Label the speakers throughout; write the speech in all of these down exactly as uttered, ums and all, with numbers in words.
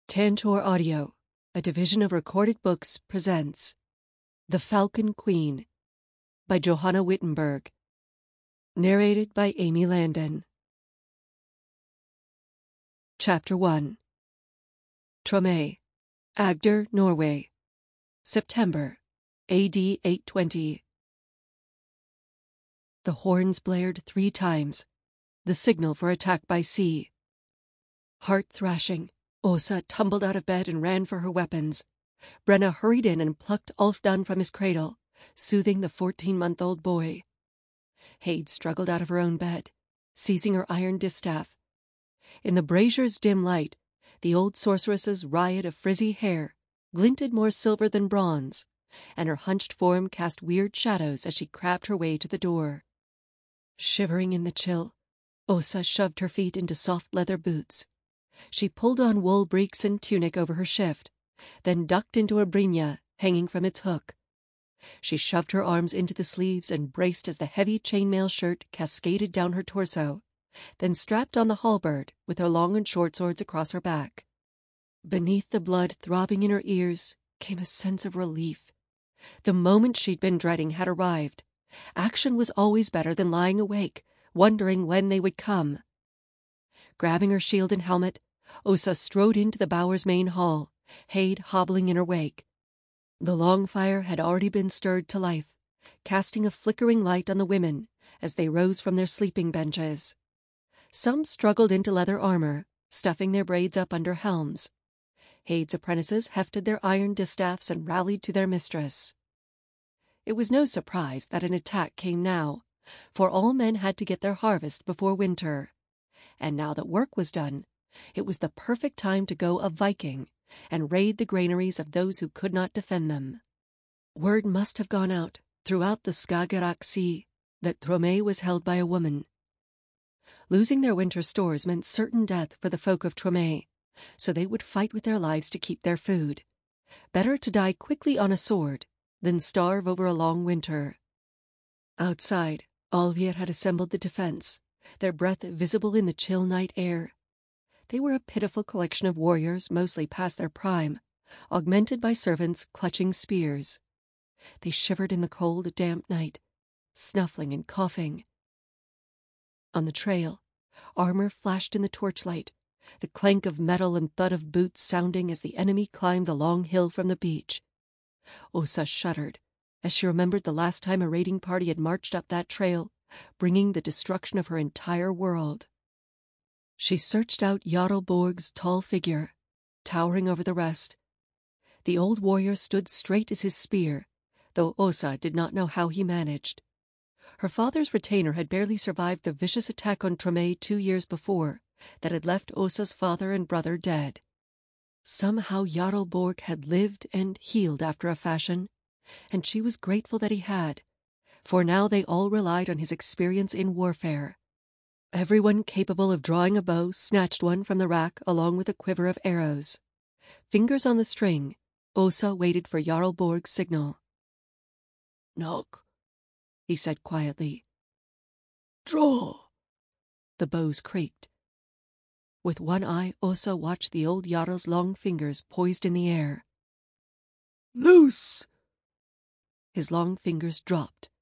Speaker 1: Tantor Audio, a division of Recorded Books, presents The Falcon Queen by Johanna Wittenberg. Narrated by Amy Landon. Chapter one. Tromé, Agder, Norway, September, A D eight twenty. The horns blared three times, the signal for attack by sea. Heart-thrashing, Åsa tumbled out of bed and ran for her weapons. Brenna hurried in and plucked Ulfdan from his cradle, soothing the fourteen-month-old boy. Haid struggled out of her own bed, seizing her iron distaff. In the brazier's dim light, the old sorceress's riot of frizzy hair glinted more silver than bronze, and her hunched form cast weird shadows as she crabbed her way to the door. Shivering in the chill, Åsa shoved her feet into soft leather boots. She pulled on wool breeks and tunic over her shift, then ducked into a brynja hanging from its hook. She shoved her arms into the sleeves and braced as the heavy chainmail shirt cascaded down her torso, then strapped on the halberd with her long and short swords across her back. Beneath the blood throbbing in her ears came a sense of relief. The moment she'd been dreading had arrived. Action was always better than lying awake, wondering when they would come. Grabbing her shield and helmet, Åsa strode into the bower's main hall, Haid hobbling in her wake. The long fire had already been stirred to life, casting a flickering light on the women as they rose from their sleeping benches. Some struggled into leather armor, stuffing their braids up under helms. Haid's apprentices hefted their iron distaffs and rallied to their mistress. It was no surprise that an attack came now, for all men had to get their harvest before winter. And now that work was done, it was the perfect time to go a Viking and raid the granaries of those who could not defend them. Word must have gone out throughout the Skagerrak Sea that Tromé was held by a woman. Losing their winter stores meant certain death for the folk of Tromé, so they would fight with their lives to keep their food. Better to die quickly on a sword than starve over a long winter. Outside, Alvir had assembled the defense, their breath visible in the chill night air. They were a pitiful collection of warriors, mostly past their prime, augmented by servants clutching spears. They shivered in the cold, damp night, snuffling and coughing. On the trail, armor flashed in the torchlight, the clank of metal and thud of boots sounding as the enemy climbed the long hill from the beach. Åsa shuddered as she remembered the last time a raiding party had marched up that trail, bringing the destruction of her entire world. She searched out Jarl Borg's tall figure, towering over the rest. The old warrior stood straight as his spear, though Åsa did not know how he managed. Her father's retainer had barely survived the vicious attack on Tromé two years before that had left Åsa's father and brother dead. Somehow Jarl Borg had lived and healed after a fashion, and she was grateful that he had, for now they all relied on his experience in warfare. Everyone capable of drawing a bow snatched one from the rack along with a quiver of arrows. Fingers on the string, Åsa waited for Jarl Borg's signal.
Speaker 2: "Knock,"
Speaker 1: he said quietly.
Speaker 2: "Draw."
Speaker 1: The bows creaked. With one eye, Åsa watched the old Jarl's long fingers poised in the air.
Speaker 2: "Loose."
Speaker 1: His long fingers dropped.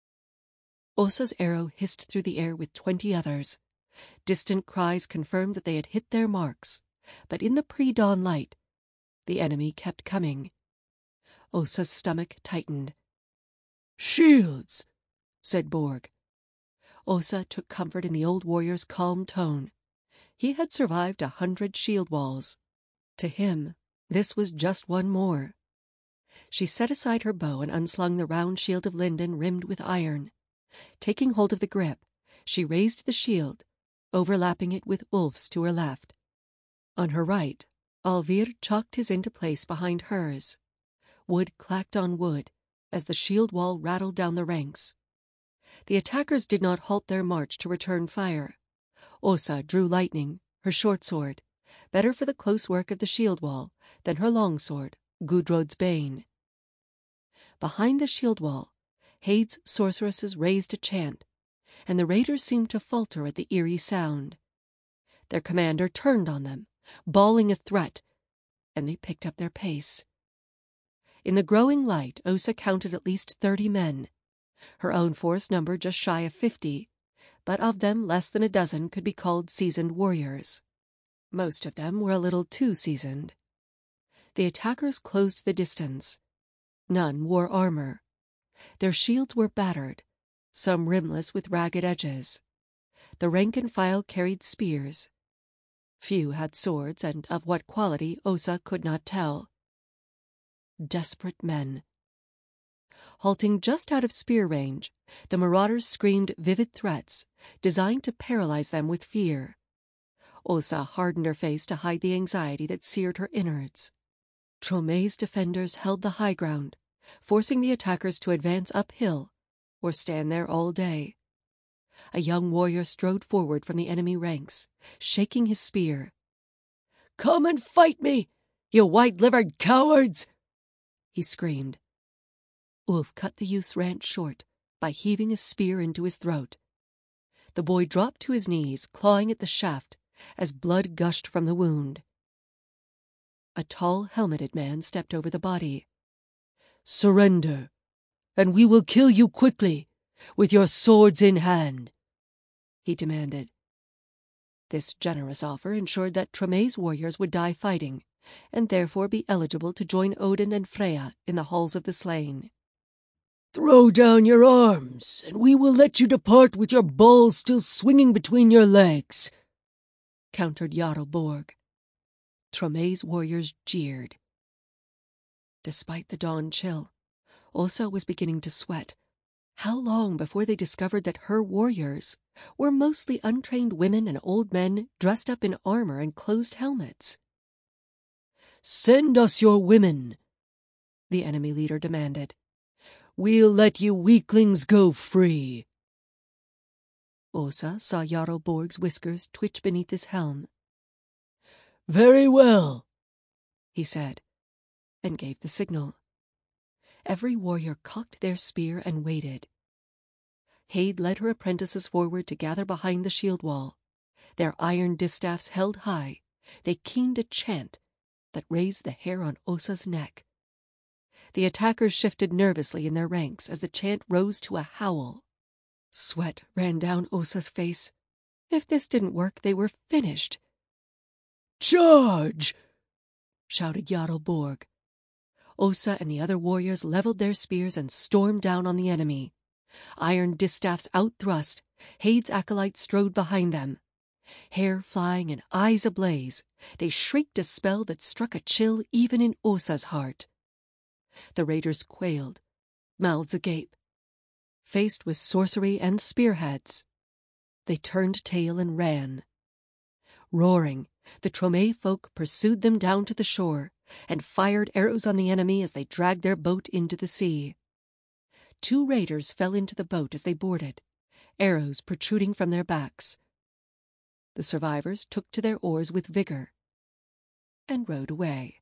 Speaker 1: Åsa's arrow hissed through the air with twenty others. Distant cries confirmed that they had hit their marks, but in the pre-dawn light, the enemy kept coming. Åsa's stomach tightened.
Speaker 2: "Shields,"
Speaker 1: said Borg. Åsa took comfort in the old warrior's calm tone. He had survived a hundred shield walls. To him, this was just one more. She set aside her bow and unslung the round shield of linden rimmed with iron. Taking hold of the grip, she raised the shield, overlapping it with Ulf's to her left. On her right, Alvir chalked his into place behind hers. Wood clacked on wood as the shield wall rattled down the ranks. The attackers did not halt their march to return fire. Åsa drew lightning, her short sword, better for the close work of the shield wall than her long sword, Gudrod's bane. Behind the shield wall, Haid's sorceresses raised a chant, and the raiders seemed to falter at the eerie sound. Their commander turned on them, bawling a threat, and they picked up their pace. In the growing light, Osa counted at least thirty men. Her own force numbered just shy of fifty, but of them less than a dozen could be called seasoned warriors. Most of them were a little too seasoned. The attackers closed the distance. None wore armor. Their shields were battered, some rimless with ragged edges. The rank and file carried spears. Few had swords, and of what quality Osa could not tell. Desperate men. Halting just out of spear range, the marauders screamed vivid threats, designed to paralyze them with fear. Osa hardened her face to hide the anxiety that seared her innards. Tromé's defenders held the high ground, forcing the attackers to advance uphill or stand there all day. A young warrior strode forward from the enemy ranks, shaking his spear. "Come and fight me, you white-livered cowards!" he screamed. Ulf cut the youth's rant short by heaving a spear into his throat. The boy dropped to his knees, clawing at the shaft, as blood gushed from the wound. A tall, helmeted man stepped over the body. "Surrender, and we will kill you quickly, with your swords in hand," he demanded. This generous offer ensured that Tromé's warriors would die fighting, and therefore be eligible to join Odin and Freya in the halls of the slain. "Throw down your arms, and we will let you depart with your balls still swinging between your legs," countered Jarl Borg. Tromé's warriors jeered. Despite the dawn chill, Osa was beginning to sweat. How long before they discovered that her warriors were mostly untrained women and old men dressed up in armor and closed helmets? "Send us your women," the enemy leader demanded. "We'll let you weaklings go free." Osa saw Jarl Borg's whiskers twitch beneath his helm. "Very well," he said, and gave the signal. Every warrior cocked their spear and waited. Hade led her apprentices forward to gather behind the shield wall. Their iron distaffs held high, they keened a chant that raised the hair on Osa's neck. The attackers shifted nervously in their ranks as the chant rose to a howl. Sweat ran down Osa's face. If this didn't work, they were finished. "Charge!" shouted Jarl Borg. Osa and the other warriors leveled their spears and stormed down on the enemy. Iron distaffs outthrust, Hade's acolytes strode behind them. Hair flying and eyes ablaze, they shrieked a spell that struck a chill even in Osa's heart. The raiders quailed, mouths agape. Faced with sorcery and spearheads, they turned tail and ran. Roaring, the Tromé folk pursued them down to the shore and fired arrows on the enemy as they dragged their boat into the sea. Two raiders fell into the boat as they boarded, arrows protruding from their backs. The survivors took to their oars with vigor and rowed away.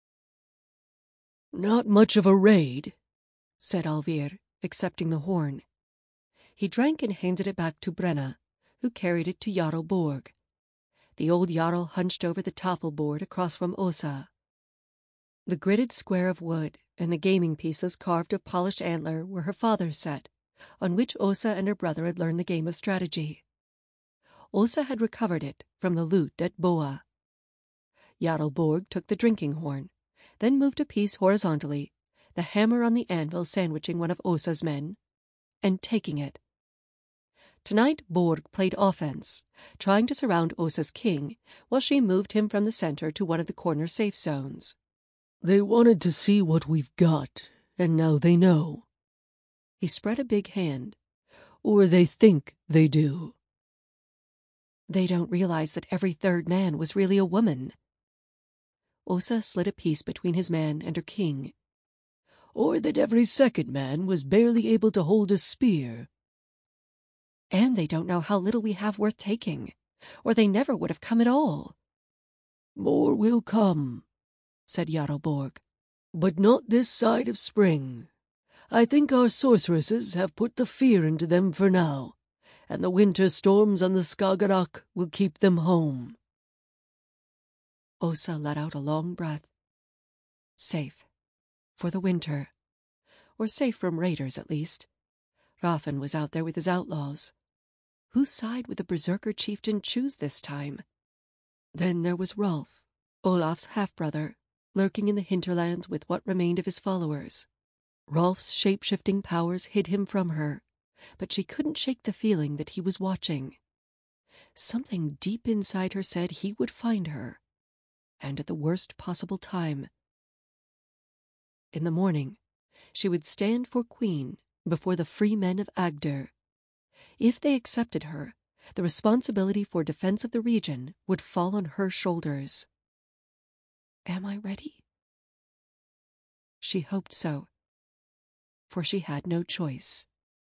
Speaker 1: "Not much of a raid," said Alvir, accepting the horn. He drank and handed it back to Brenna, who carried it to Jarl Borg. The old Jarl hunched over the tafelboard across from Osa. The gridded square of wood and the gaming pieces carved of polished antler were her father's set, on which Osa and her brother had learned the game of strategy. Osa had recovered it from the loot at Boa. Jarl Borg took the drinking horn, then moved a piece horizontally, the hammer on the anvil sandwiching one of Osa's men, and taking it. Tonight Borg played offense, trying to surround Osa's king while she moved him from the center to one of the corner safe zones. "They wanted to see what we've got, and now they know." He spread a big hand. "Or they think they do." "They don't realize that every third man was really a woman." Osa slid a piece between his man and her king. "Or that every second man was barely able to hold a spear." "And they don't know how little we have worth taking, or they never would have come at all." "More will come," said Jarl Borg, "but not this side of spring. I think our sorceresses have put the fear into them for now, and the winter storms on the Skagerrak will keep them home." Osa let out a long breath Safe. For the winter. Or safe from raiders, at least. Raffen was out there with his outlaws. Whose side would the berserker chieftain choose this time? Then there was Rolf, Olaf's half-brother, lurking in the hinterlands with what remained of his followers. Rolf's shape-shifting powers hid him from her, but she couldn't shake the feeling that he was watching. Something deep inside her said he would find her, and at the worst possible time. In the morning, she would stand for queen before the free men of Agder. If they accepted her, the responsibility for defense of the region would fall on her shoulders. Am I ready? She hoped so, for she had no choice.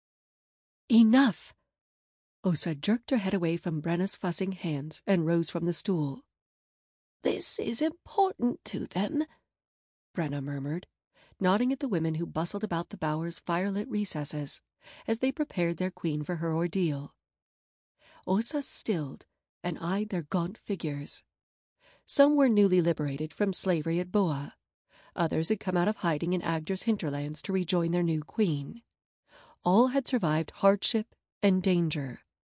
Speaker 1: Enough! Osa jerked her head away from Brenna's fussing hands and rose from the stool. This is important to them, Brenna murmured, nodding at the women who bustled about the bower's firelit recesses as they prepared their queen for her ordeal. Osa stilled and eyed their gaunt figures. Some were newly liberated from slavery at Boa. Others had come out of hiding in Agder's hinterlands to rejoin their new queen. All had survived hardship and danger.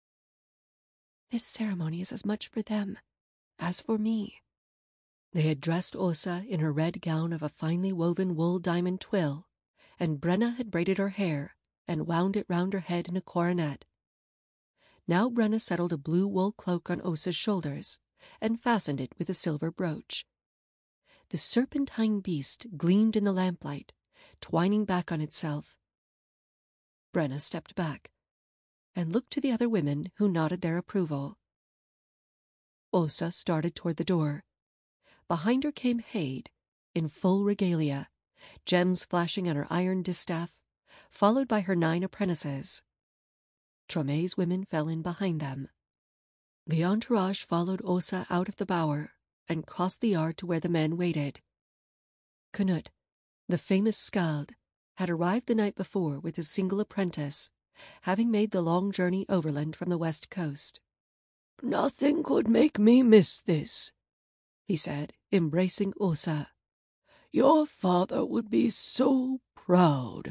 Speaker 1: This ceremony is as much for them as for me. They had dressed Osa in her red gown of a finely woven wool diamond twill, and Brenna had braided her hair and wound it round her head in a coronet. Now Brenna settled a blue wool cloak on Osa's shoulders and fastened it with a silver brooch. The serpentine beast gleamed in the lamplight, twining back on itself. Brenna stepped back and looked to the other women who nodded their approval. Osa started toward the door. Behind her came Haid, in full regalia, gems flashing on her iron distaff, followed by her nine apprentices. Trome's women fell in behind them. The entourage followed Osa out of the bower and crossed the yard to where the men waited. Knut, the famous skald, had arrived the night before with his single apprentice, having made the long journey overland from the west coast.
Speaker 2: Nothing could make me miss this,
Speaker 1: he said, embracing Osa.
Speaker 2: Your father would be so proud.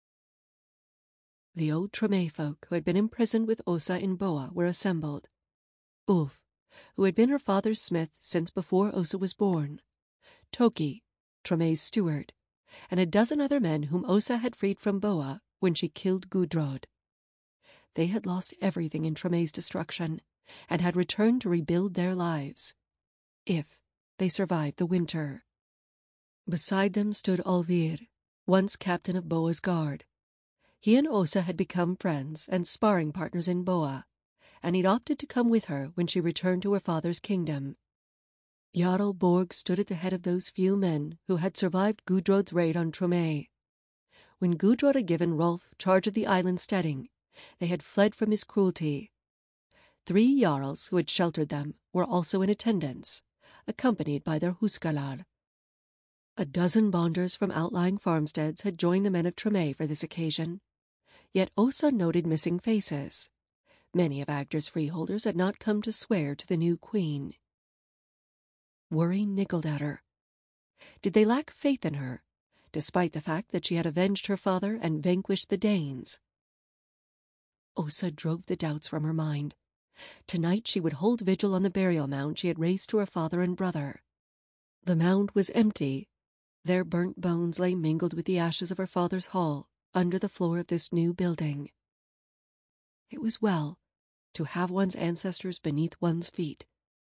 Speaker 1: The old Trome folk who had been imprisoned with Osa in Boa were assembled. Ulf, who had been her father's smith since before Osa was born, Toki, Trome's steward, and a dozen other men whom Osa had freed from Boa when she killed Gudrod. They had lost everything in Trome's destruction and had returned to rebuild their lives, if they survived the winter. Beside them stood Olvir, once captain of Boa's guard. He and Osa had become friends and sparring partners in Boa, and he'd opted to come with her when she returned to her father's kingdom. Jarl Borg stood at the head of those few men who had survived Gudrod's raid on Trome. When Gudrod had given Rolf charge of the island steading, they had fled from his cruelty. Three Jarls who had sheltered them were also in attendance, accompanied by their Huskarlar. A dozen bonders from outlying farmsteads had joined the men of Trome for this occasion. Yet Osa noted missing faces. Many of Agder's freeholders had not come to swear to the new queen. Worry niggled at her. Did they lack faith in her, despite the fact that she had avenged her father and vanquished the Danes? Osa drove the doubts from her mind. Tonight she would hold vigil on the burial mound she had raised to her father and brother. The mound was empty. Their burnt bones lay mingled with the ashes of her father's hall under the floor of this new building. It was well to have one's ancestors beneath one's feet.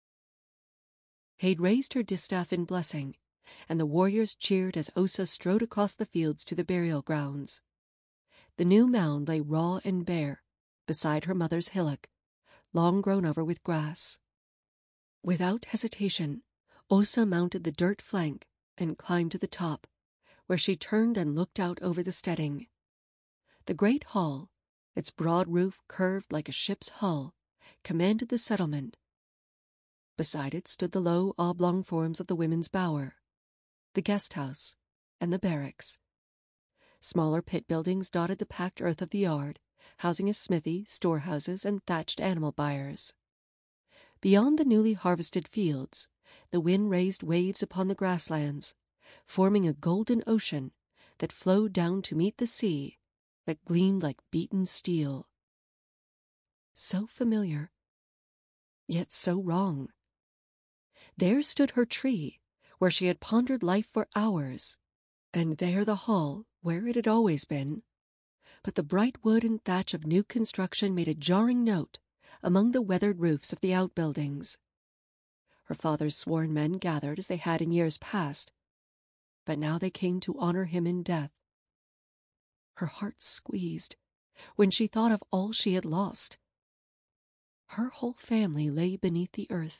Speaker 1: Haid raised her distaff in blessing, and the warriors cheered as Osa strode across the fields to the burial grounds. The new mound lay raw and bare, beside her mother's hillock, long grown over with grass. Without hesitation, Osa mounted the dirt flank and climbed to the top, where she turned and looked out over the steading. The great hall, its broad roof curved like a ship's hull, commanded the settlement. Beside it stood the low oblong forms of the women's bower, the guest house, and the barracks. Smaller pit buildings dotted the packed earth of the yard, housing a smithy, storehouses, and thatched animal byres. Beyond the newly harvested fields, the wind raised waves upon the grasslands, forming a golden ocean that flowed down to meet the sea that gleamed like beaten steel. So familiar, yet so wrong. There stood her tree, where she had pondered life for hours, and there the hall, where it had always been. But the bright wood and thatch of new construction made a jarring note among the weathered roofs of the outbuildings. Her father's sworn men gathered as they had in years past, but now they came to honor him in death. Her heart squeezed when she thought of all she had lost. Her whole family lay beneath the earth.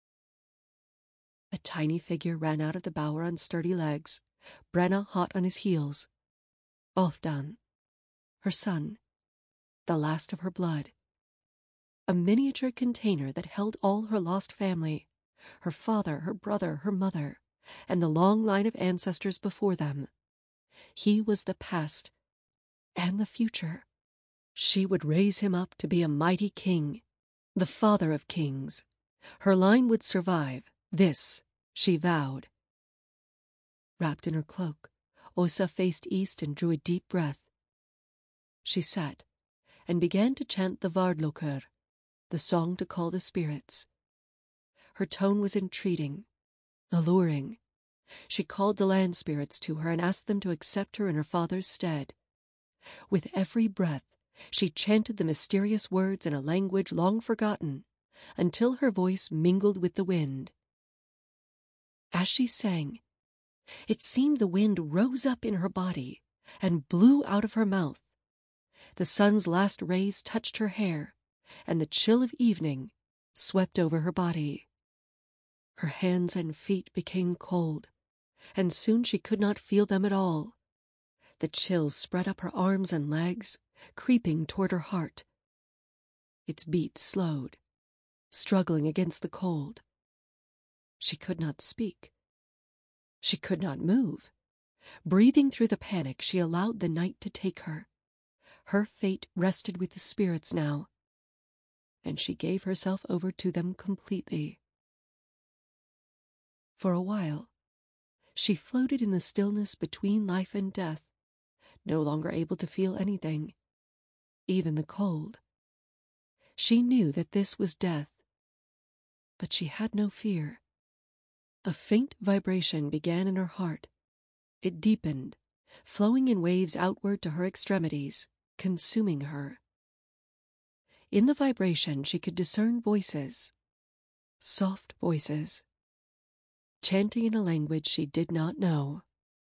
Speaker 1: A tiny figure ran out of the bower on sturdy legs, Brenna hot on his heels. Halfdan, her son, the last of her blood. A miniature container that held all her lost family, her father, her brother, her mother, and the long line of ancestors before them. He was the past and the future. She would raise him up to be a mighty king, the father of kings. Her line would survive, this she vowed. Wrapped in her cloak, Åsa faced east and drew a deep breath. She sat and began to chant the Vardlokr, the song to call the spirits. Her tone was entreating, alluring. She called the land spirits to her and asked them to accept her in her father's stead. With every breath, she chanted the mysterious words in a language long forgotten, until her voice mingled with the wind. As she sang, it seemed the wind rose up in her body and blew out of her mouth. The sun's last rays touched her hair, and the chill of evening swept over her body. Her hands and feet became cold, and soon she could not feel them at all. The chill spread up her arms and legs, creeping toward her heart. Its beat slowed, struggling against the cold. She could not speak. She could not move. Breathing through the panic, she allowed the night to take her. Her fate rested with the spirits now, and she gave herself over to them completely. For a while, she floated in the stillness between life and death, no longer able to feel anything, even the cold. She knew that this was death, but she had no fear. A faint vibration began in her heart. It deepened, flowing in waves outward to her extremities, consuming her. In the vibration she could discern voices, soft voices, chanting in a language she did not know.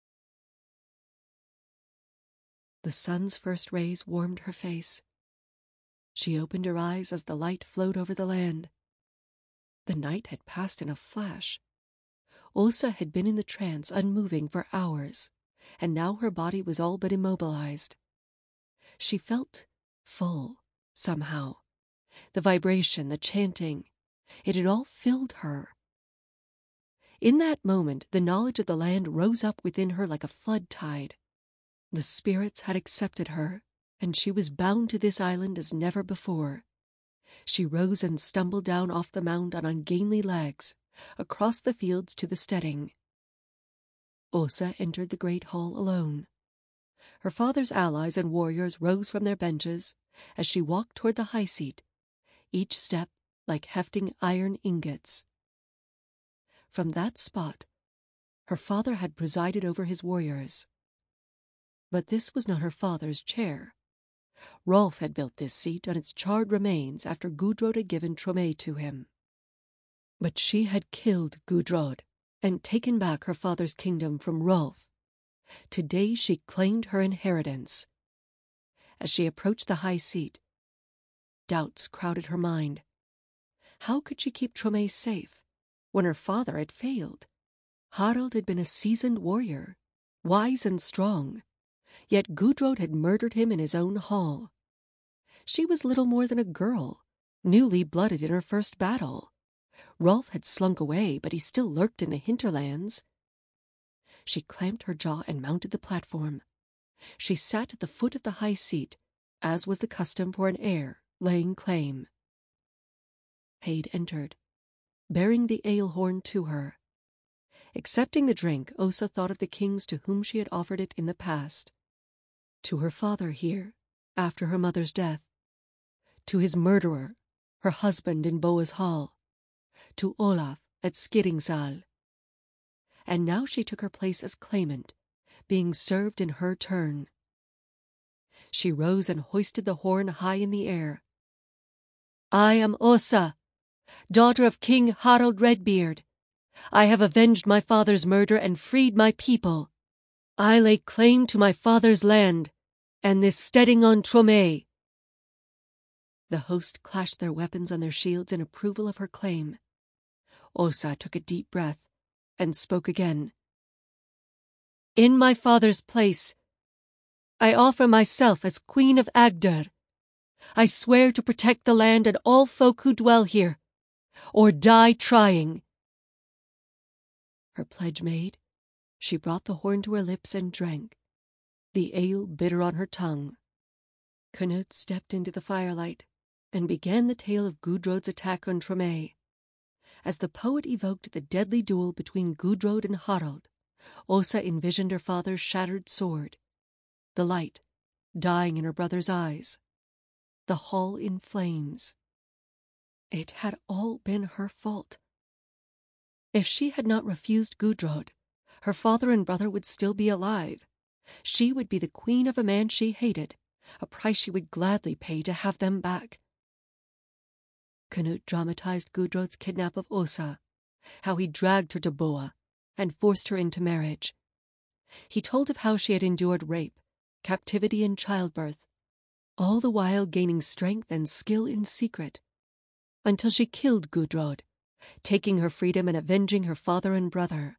Speaker 1: The sun's first rays warmed her face. She opened her eyes as the light flowed over the land. The night had passed in a flash. Åsa had been in the trance, unmoving for hours, and now her body was all but immobilized. She felt full, somehow. The vibration, the chanting, it had all filled her. In that moment, the knowledge of the land rose up within her like a flood tide. The spirits had accepted her, and she was bound to this island as never before. She rose and stumbled down off the mound on ungainly legs, across the fields to the steading. Åsa entered the great hall alone. Her father's allies and warriors rose from their benches as she walked toward the high seat, each step like hefting iron ingots. From that spot, her father had presided over his warriors. But this was not her father's chair. Rolf had built this seat on its charred remains after Gudrod had given Tromé to him. But she had killed Gudrod and taken back her father's kingdom from Rolf. Today she claimed her inheritance. As she approached the high seat, doubts crowded her mind. How could she keep Tromé safe when her father had failed? Harald had been a seasoned warrior, wise and strong, yet Gudrod had murdered him in his own hall. She was little more than a girl, newly blooded in her first battle. Rolf had slunk away, but he still lurked in the hinterlands. She clamped her jaw and mounted the platform. She sat at the foot of the high seat, as was the custom for an heir laying claim. Haid entered, bearing the ale horn to her. Accepting the drink, Osa thought of the kings to whom she had offered it in the past. To her father here, after her mother's death. To his murderer, her husband in Boa's hall. To Olaf at Skiringsal. And now she took her place as claimant, being served in her turn. She rose and hoisted the horn high in the air. I am Osa, daughter of King Harald Redbeard. I have avenged my father's murder and freed my people. I lay claim to my father's land, and this steading on Tromé. The host clashed their weapons on their shields in approval of her claim. Osa took a deep breath and spoke again. In my father's place, I offer myself as Queen of Agder. I swear to protect the land and all folk who dwell here, or die trying. Her pledge made, she brought the horn to her lips and drank, the ale bitter on her tongue. Canute stepped into the firelight and began the tale of Gudrod's attack on Tromé. As the poet evoked the deadly duel between Gudrod and Harald, Osa envisioned her father's shattered sword, the light dying in her brother's eyes, the hall in flames. It had all been her fault. If she had not refused Gudrod, her father and brother would still be alive. She would be the queen of a man she hated, a price she would gladly pay to have them back. Canute dramatized Gudrod's kidnap of Osa, how he dragged her to Boa and forced her into marriage. He told of how she had endured rape, captivity, and childbirth, all the while gaining strength and skill in secret, until she killed Gudrod, taking her freedom and avenging her father and brother.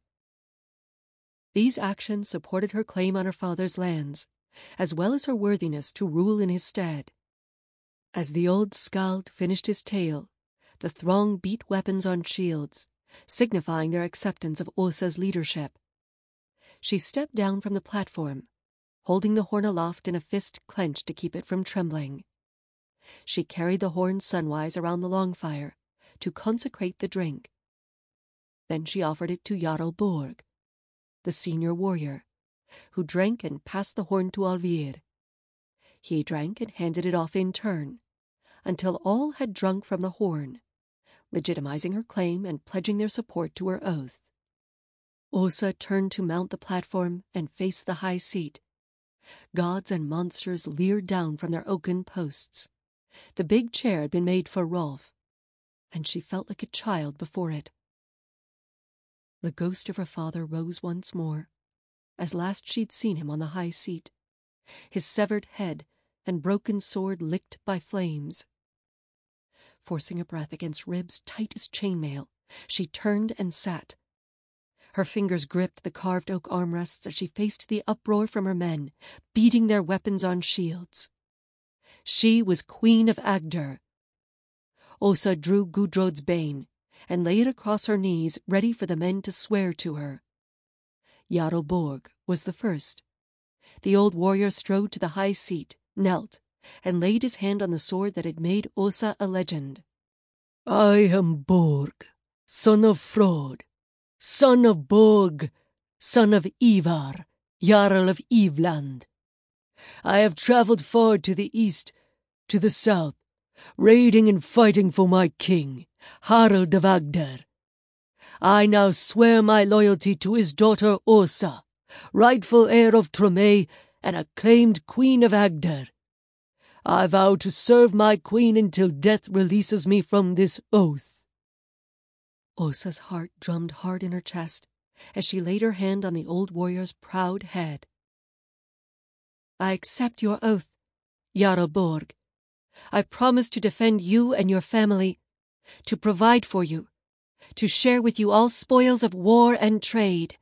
Speaker 1: These actions supported her claim on her father's lands, as well as her worthiness to rule in his stead. As the old skald finished his tale, the throng beat weapons on shields, signifying their acceptance of Osa's leadership. She stepped down from the platform, holding the horn aloft in a fist clenched to keep it from trembling. She carried the horn sunwise around the long fire to consecrate the drink. Then she offered it to Jarl Borg, the senior warrior, who drank and passed the horn to Alvir. He drank and handed it off in turn, until all had drunk from the horn, legitimizing her claim and pledging their support to her oath. Osa turned to mount the platform and face the high seat. Gods and monsters leered down from their oaken posts. The big chair had been made for Rolf, and she felt like a child before it. The ghost of her father rose once more, as last she'd seen him on the high seat, his severed head and broken sword licked by flames. Forcing a breath against ribs tight as chainmail, she turned and sat. Her fingers gripped the carved oak armrests as she faced the uproar from her men, beating their weapons on shields. She was Queen of Agder. Osa drew Gudrod's bane and lay it across her knees, ready for the men to swear to her. Jarl Borg was the first. The old warrior strode to the high seat, knelt, and laid his hand on the sword that had made Osa a legend.
Speaker 2: I am Borg, son of Frod, son of Borg, son of Ivar, Jarl of Eveland. I have travelled far to the east, to the south, raiding and fighting for my king, Harald of Agder. I now swear my loyalty to his daughter Osa, rightful heir of Tromé and acclaimed Queen of Agder. I vow to serve my queen until death releases me from this oath.
Speaker 1: Osa's heart drummed hard in her chest as she laid her hand on the old warrior's proud head. I accept your oath, Jarl Borg. I promise to defend you and your family, to provide for you, to share with you all spoils of war and trade.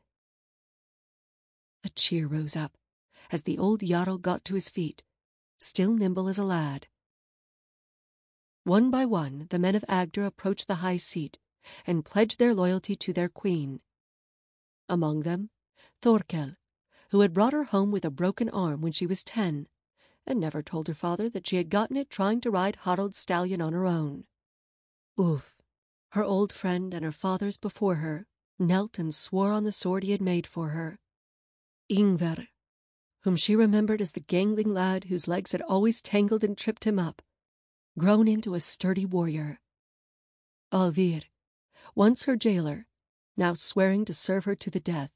Speaker 1: A cheer rose up as the old Jarl got to his feet, still nimble as a lad. One by one, the men of Agder approached the high seat and pledged their loyalty to their queen. Among them, Thorkel, who had brought her home with a broken arm when she was ten, and never told her father that she had gotten it trying to ride Harald's stallion on her own. Ulf, her old friend and her father's before her, knelt and swore on the sword he had made for her. Ingvar, whom she remembered as the gangling lad whose legs had always tangled and tripped him up, grown into a sturdy warrior. Alvir, once her jailer, now swearing to serve her to the death.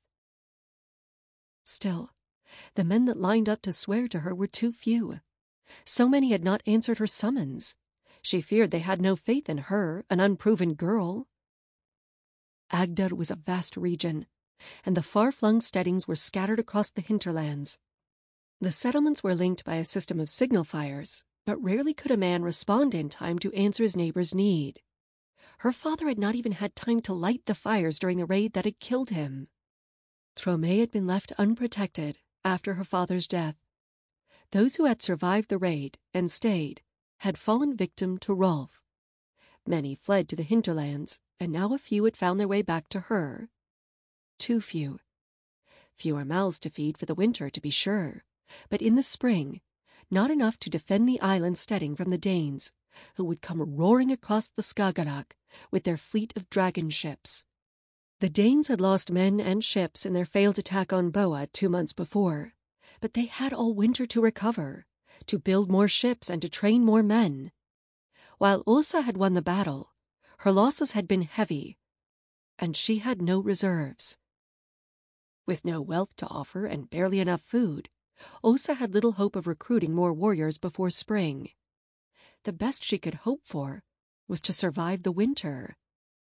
Speaker 1: Still, the men that lined up to swear to her were too few. So many had not answered her summons. She feared they had no faith in her, an unproven girl. Agder was a vast region, and the far-flung steadings were scattered across the hinterlands. The settlements were linked by a system of signal fires, but rarely could a man respond in time to answer his neighbor's need. Her father had not even had time to light the fires during the raid that had killed him. Trome had been left unprotected after her father's death. Those who had survived the raid and stayed had fallen victim to Rolf. Many fled to the hinterlands, and now a few had found their way back to her. Too few. Fewer mouths to feed for the winter, to be sure, but in the spring, not enough to defend the island steading from the Danes, who would come roaring across the Skagerrak with their fleet of dragon ships. The Danes had lost men and ships in their failed attack on Boa two months before, but they had all winter to recover, to build more ships and to train more men. While Åsa had won the battle, her losses had been heavy, and she had no reserves. With no wealth to offer and barely enough food, Åsa had little hope of recruiting more warriors before spring. The best she could hope for was to survive the winter.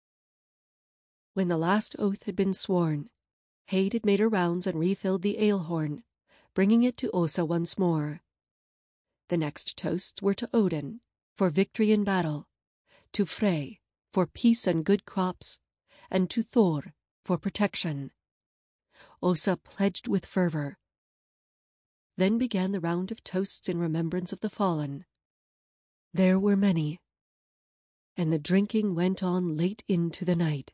Speaker 1: When the last oath had been sworn, Heid had made her rounds and refilled the ale-horn, bringing it to Åsa once more. The next toasts were to Odin, for victory in battle, to Frey, for peace and good crops, and to Thor, for protection. Åsa pledged with fervor. Then began the round of toasts in remembrance of the fallen. There were many, and the drinking went on late into the night.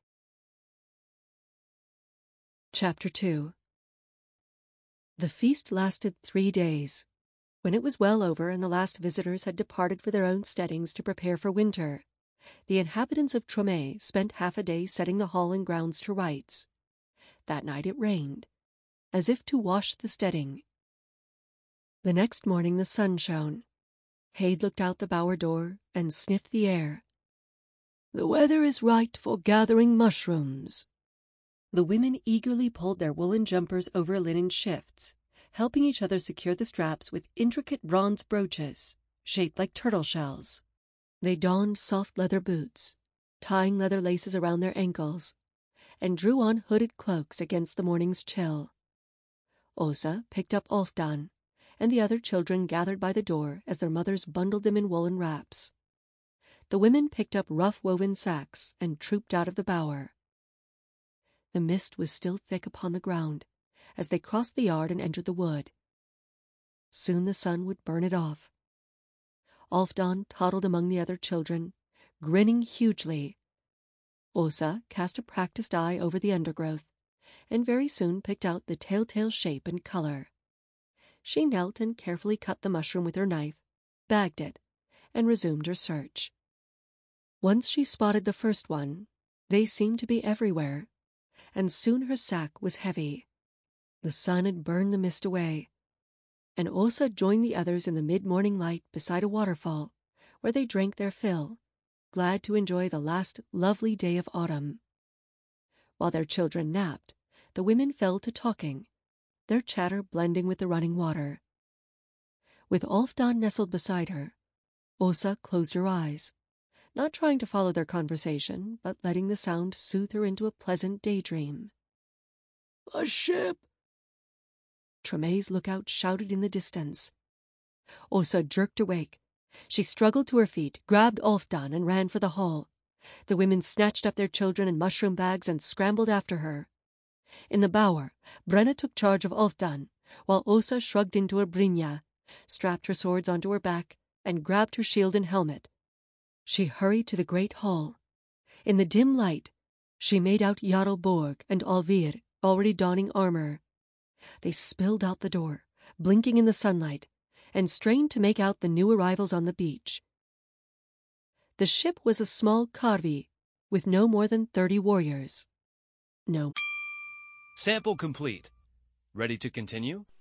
Speaker 1: Chapter two. The feast lasted three days. When it was well over and the last visitors had departed for their own steadings to prepare for winter, the inhabitants of Trome spent half a day setting the hall and grounds to rights. That night it rained, as if to wash the steading. The next morning the sun shone. Heid looked out the bower door and sniffed the air. "The weather is right for gathering mushrooms." The women eagerly pulled their woolen jumpers over linen shifts, helping each other secure the straps with intricate bronze brooches, shaped like turtle shells. They donned soft leather boots, tying leather laces around their ankles, and drew on hooded cloaks against the morning's chill. Åsa picked up Alfdan, and the other children gathered by the door as their mothers bundled them in woolen wraps. The women picked up rough-woven sacks and trooped out of the bower. The mist was still thick upon the ground as they crossed the yard and entered the wood. Soon the sun would burn it off. Alfdan toddled among the other children, grinning hugely. Åsa cast a practiced eye over the undergrowth, and very soon picked out the telltale shape and color. She knelt and carefully cut the mushroom with her knife, bagged it, and resumed her search. Once she spotted the first one, they seemed to be everywhere, and soon her sack was heavy. The sun had burned the mist away, and Åsa joined the others in the mid-morning light beside a waterfall, where they drank their fill, glad to enjoy the last lovely day of autumn. While their children napped, the women fell to talking, their chatter blending with the running water. With Alfdan nestled beside her, Åsa closed her eyes, not trying to follow their conversation, but letting the sound soothe her into a pleasant daydream. "A ship!" Trome's lookout shouted in the distance. Åsa jerked awake. She struggled to her feet, grabbed Alfdan, and ran for the hall. The women snatched up their children and mushroom bags and scrambled after her. In the bower, Brenna took charge of Alfdan, while Åsa shrugged into her brynja, strapped her swords onto her back, and grabbed her shield and helmet. She hurried to the great hall. In the dim light, she made out Jarl Borg and Alvir already donning armor. They spilled out the door, blinking in the sunlight, and strained to make out the new arrivals on the beach. The ship was a small karvi, with no more than thirty warriors. No.
Speaker 3: Sample complete. Ready to continue?